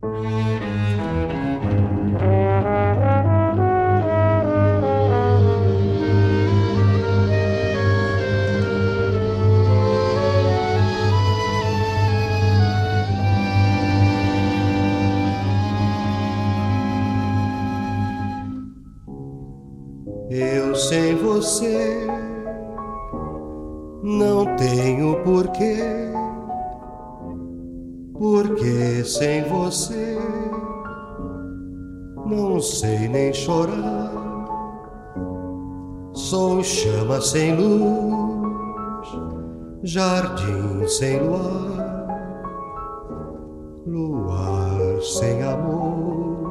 Eu sem você não tenho porquê, porque sem você não sei nem chorar. Sou chama sem luz, jardim sem luar, luar sem amor,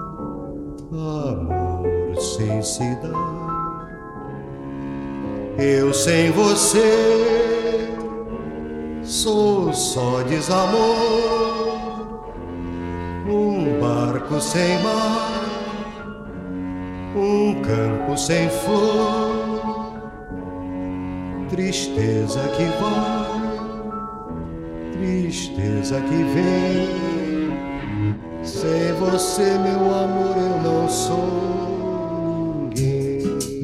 amor sem se dar. Eu sem você sou só desamor, um barco sem mar, um campo sem flor, tristeza que vai, tristeza que vem. Sem você, meu amor, eu não sou ninguém.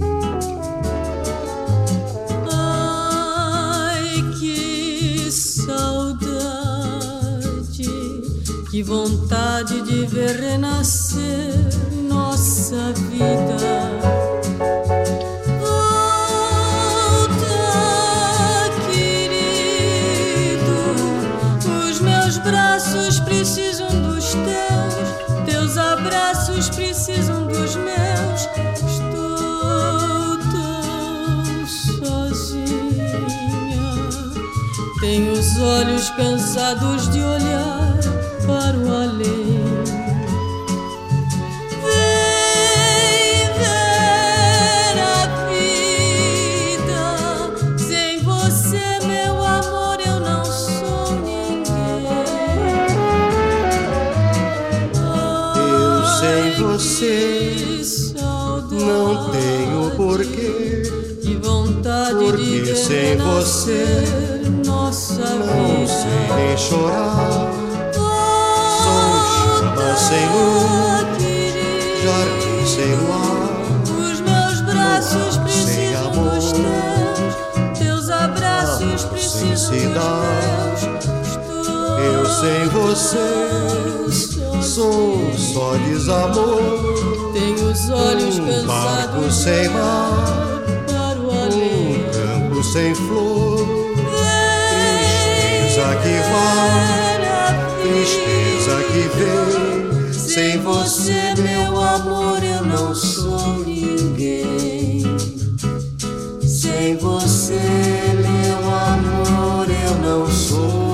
Que vontade de ver renascer nossa vida. Volta, querido, os meus braços precisam dos teus, teus abraços precisam dos meus. Estou tão sozinha, tenho os olhos cansados de olhar para o além. Vem ver a vida. Sem você, meu amor, eu não sou ninguém. Eu sem você não tenho porquê, que vontade porque de sem você nossa não vida. sei nem chorar. Sem luz, jardim sem luar, os meus braços sem precisam amor, dos teus, teus abraços precisam sem se dar. Eu sem você sou só desamor, tenho os olhos um barco cansados sem mar, para o além. um campo sem flor, tristeza que vai, tristeza que vem. Sem você, meu amor, eu não sou ninguém. Sem você, meu amor, eu não sou